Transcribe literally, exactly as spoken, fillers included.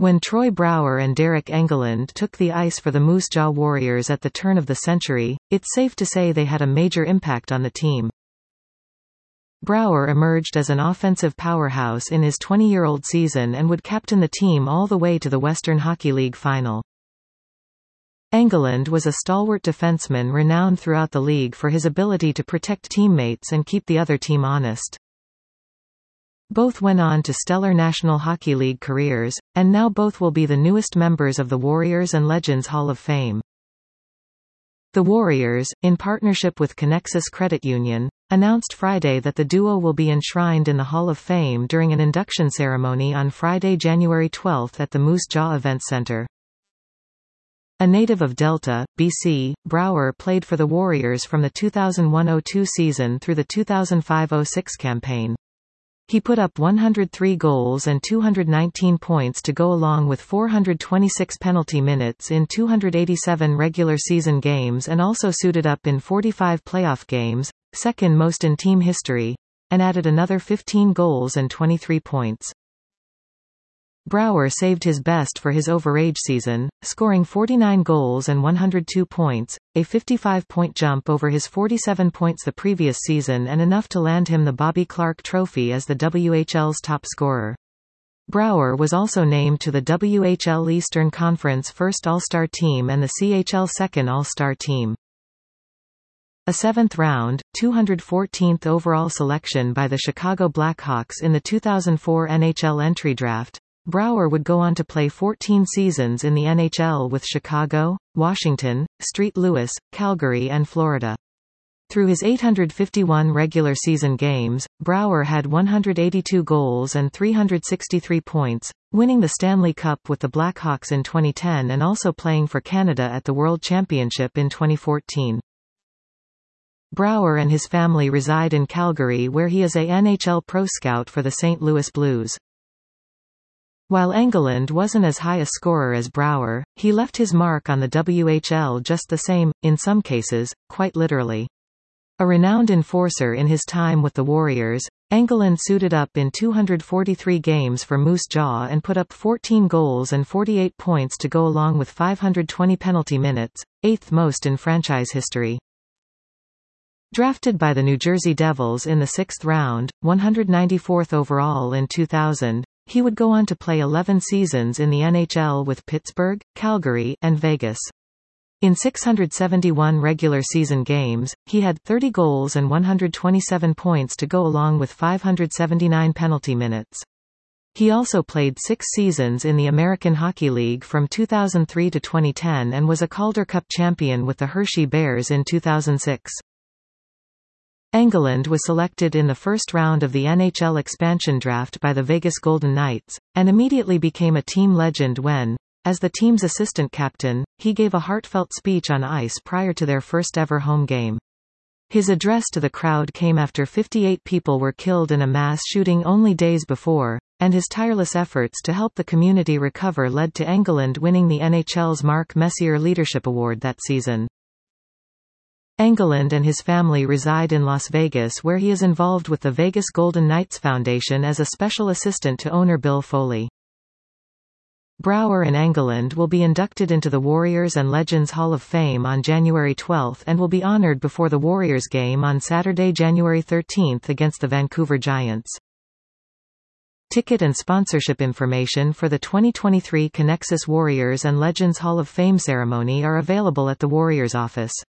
When Troy Brouwer and Derek Engeland took the ice for the Moose Jaw Warriors at the turn of the century, it's safe to say they had a major impact on the team. Brouwer emerged as an offensive powerhouse in his twenty-year-old season and would captain the team all the way to the Western Hockey League final. Engeland was a stalwart defenseman renowned throughout the league for his ability to protect teammates and keep the other team honest. Both went on to stellar National Hockey League careers, and now both will be the newest members of the Warriors and Legends Hall of Fame. The Warriors, in partnership with Connexus Credit Union, announced Friday that the duo will be enshrined in the Hall of Fame during an induction ceremony on Friday, January twelfth at the Moose Jaw Events Center. A native of Delta, B C, Brouwer played for the Warriors from the two thousand one oh two season through the two thousand five oh six campaign. He put up one hundred three goals and two hundred nineteen points to go along with four hundred twenty-six penalty minutes in two hundred eighty-seven regular season games and also suited up in forty-five playoff games, second most in team history, and added another fifteen goals and twenty-three points. Brouwer saved his best for his overage season, scoring forty-nine goals and one hundred two points, a fifty-five point jump over his forty-seven points the previous season and enough to land him the Bobby Clarke Trophy as the W H L's top scorer. Brouwer was also named to the W H L Eastern Conference First All-Star Team and the C H L Second All-Star Team. A seventh round, two hundred fourteenth overall selection by the Chicago Blackhawks in the two thousand four N H L entry draft, Brouwer would go on to play fourteen seasons in the N H L with Chicago, Washington, Saint Louis, Calgary and Florida. Through his eight hundred fifty-one regular season games, Brouwer had one hundred eighty-two goals and three hundred sixty-three points, winning the Stanley Cup with the Blackhawks in twenty ten and also playing for Canada at the World Championship in twenty fourteen. Brouwer and his family reside in Calgary where he is a N H L pro scout for the Saint Louis Blues. While Engeland wasn't as high a scorer as Brouwer, he left his mark on the W H L just the same, in some cases, quite literally. A renowned enforcer in his time with the Warriors, Engeland suited up in two hundred forty-three games for Moose Jaw and put up fourteen goals and forty-eight points to go along with five hundred twenty penalty minutes, eighth most in franchise history. Drafted by the New Jersey Devils in the sixth round, one hundred ninety-fourth overall in two thousand, he would go on to play eleven seasons in the N H L with Pittsburgh, Calgary, and Vegas. In six hundred seventy-one regular season games, he had thirty goals and one hundred twenty-seven points to go along with five hundred seventy-nine penalty minutes. He also played six seasons in the American Hockey League from two thousand three to twenty ten and was a Calder Cup champion with the Hershey Bears in two thousand six. Engeland was selected in the first round of the N H L expansion draft by the Vegas Golden Knights, and immediately became a team legend when, as the team's assistant captain, he gave a heartfelt speech on ice prior to their first ever home game. His address to the crowd came after fifty-eight people were killed in a mass shooting only days before, and his tireless efforts to help the community recover led to Engeland winning the N H L's Mark Messier Leadership Award that season. Engeland and his family reside in Las Vegas where he is involved with the Vegas Golden Knights Foundation as a special assistant to owner Bill Foley. Brouwer and Engeland will be inducted into the Warriors and Legends Hall of Fame on January twelfth and will be honored before the Warriors game on Saturday, January thirteenth against the Vancouver Giants. Ticket and sponsorship information for the twenty twenty-three Connexus Warriors and Legends Hall of Fame ceremony are available at the Warriors office.